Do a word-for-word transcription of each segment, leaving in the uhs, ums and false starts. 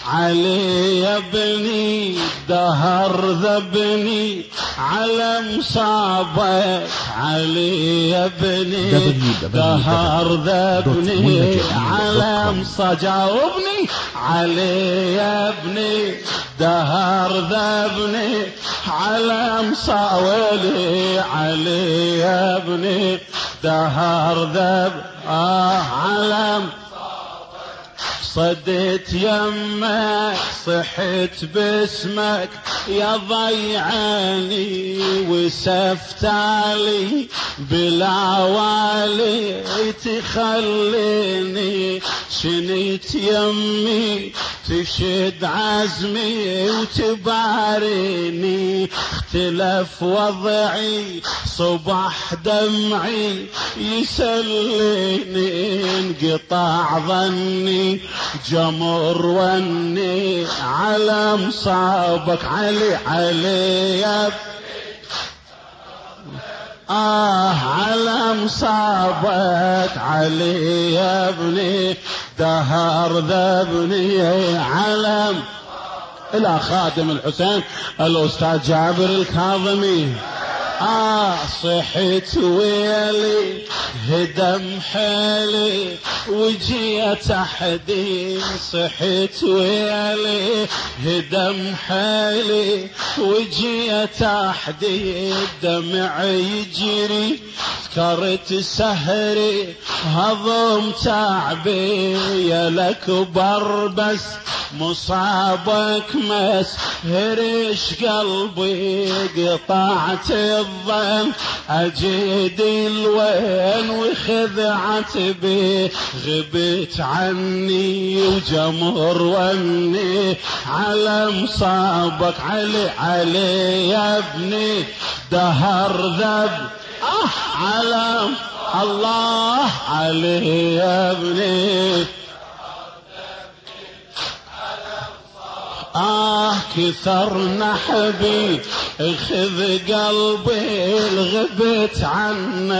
علي يا ابني دهر ذبني على مصابك علي يا ابني دهر ذبني على مصابك جاوبني علي يا ابني دهر ذبني على مصاولي علي يا ابني دهر ذب آه على صديت يمك صحت باسمك يا ضيعاني وسفت علي بلا والي تخليني شنيت يمي تشد عزمي وتباريني اختلف وضعي صبح دمعي يسليني انقطع ظني جمر وني على مصابك علي علي يا آه على مصابك علي يا ابني دهر ذبني على إلى خادم الحسين الأستاذ جابر الكاظمي. آه صحت ويلي هدم حالي وجيت أحدين صحت ويلي هدم حالي وجيت أحدين دمع يجري ذكرت سهري هضم تعبي يا الأكبر بس مصابك مسهرش قلبي قطعت الظن أجد الوين وخذعت بي غبت عني وجمر وني على مصابك علي علي يا ابني دهر ذب آه على الله علي يا ابني آه كثر نحبي اخذ قلبي الغبت عن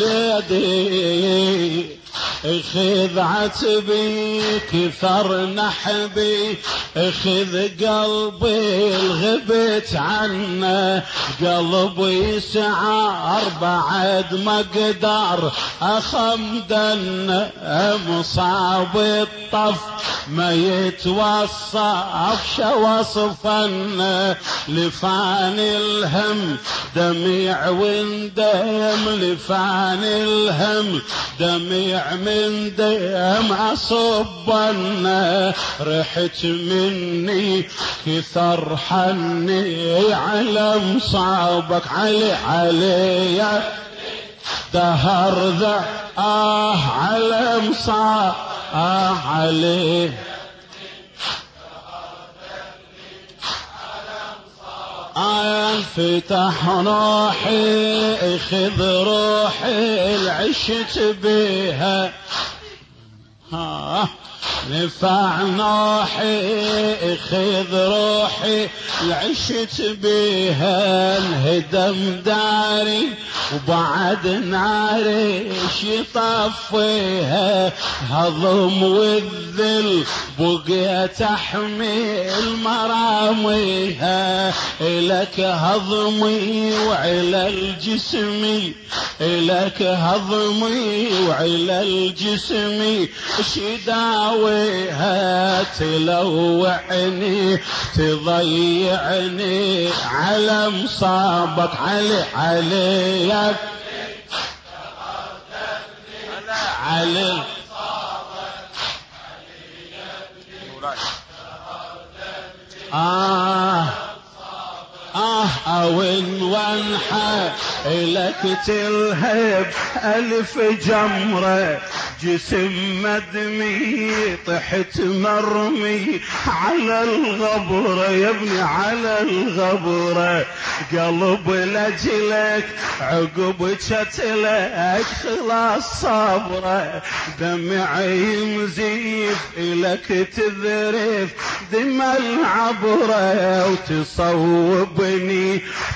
أولادي اخذ عتبي كثر نحبي اخذ قلبي الغبت عنه قلبي سعار بعد ما اقدر اخمدن مصاب الطف ما يتوصف شوصفن لفان الهم دميع وندم لفان الهم دميع من دم أصبنا رحت مني كثر حني على مصابك علي علي يا دهر ذا آه على مصاب آه علي انفتح روحي اخذ روحي العشت بيها ها نفع نوحي اخذ روحي العشت بيها انهدم داري وبعد ناري يطفيها هضم والذل بقيت احمل مراميها الك هضمي وعلى الجسمي الك هضمي وعلى الجسمي شداويها تلوعني تضيعني على مصابك علي علي يا علي آه آه أوين وانحى لك تلهب ألف جمرة جسم مدمي طحت مرمي على الغبرة يا ابني على الغبرة قلب لجلك عقب شتلك خلاص صبره دمعي مزيف إلك تذرف دم العبرة وتصوبني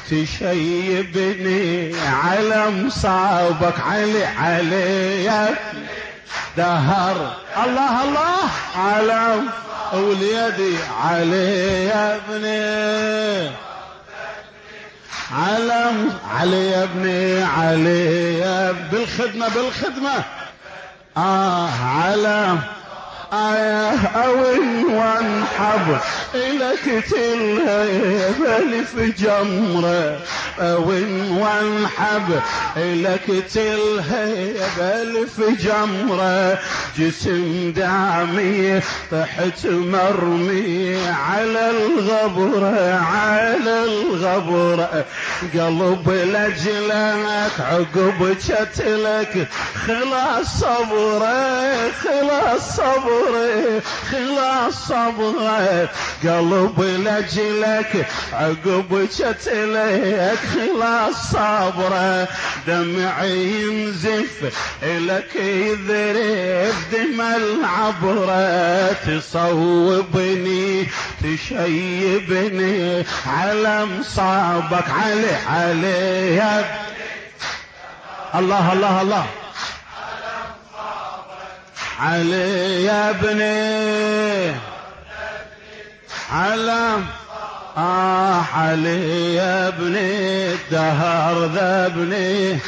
تشيبني على مصابك علي علي يا دهر الله الله على وليدي علي يا ابني علم علي يا ابني علي يا ابني بالخدمة بالخدمة آه علم آه أوين وانحب إلك تلهب في جمرة أوين وانحب إلك تلهب في جمرة جسم دامي طحت مرمي على الغبرة على الغبرة قلب لجلك عقب شتلك خلاص صبره خلاص صبره خلاص صبره قلب لجلك عقب شتلك خلاص صبره دمعي ينزف لك يذرف دمى العبره تصوبني تشيبني على مصابك علي علي يا الله الله الله علي يا ابني علم آه علي يا ابني الدهر ذبني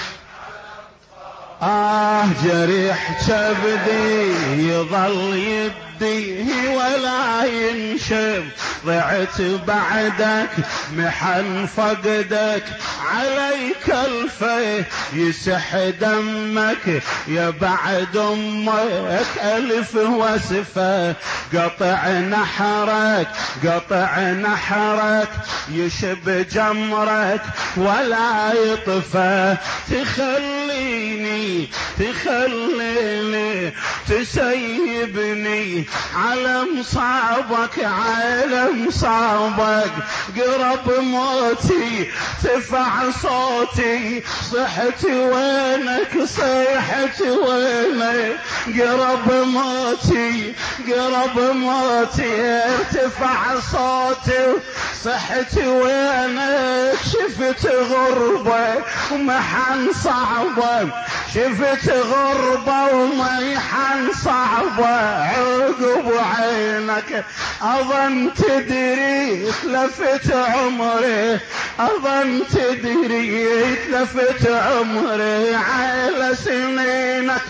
آه جريح كبدي يظل يدي ولا ينشف ضعت بعدك محن فقدك عليك الفيه يسح دمك يا بعد امك الف وسفه قطع نحرك قطع نحرك يشب جمرك ولا يطفى تخليني تخليني تسيبني على مصابك على مصابك قرب موتي تفع صوتي صحت وينك صيحت وينك قرب موتي قرب موتي ارتفع صوتي صحت وينك شفت غربة ومحن صعبة شفت غربة ومحن صعبة عقب عينك أظن تدري تلفت عمري أظن تدري تلفت عمري على سنينك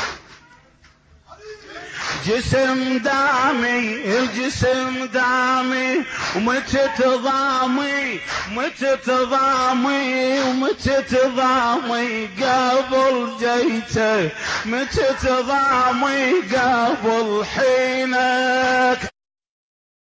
جسم دامي الجسم دامي ومتت ضامي متت ضامي ومتت ضامي قبل جيته متت ضامي قبل حينك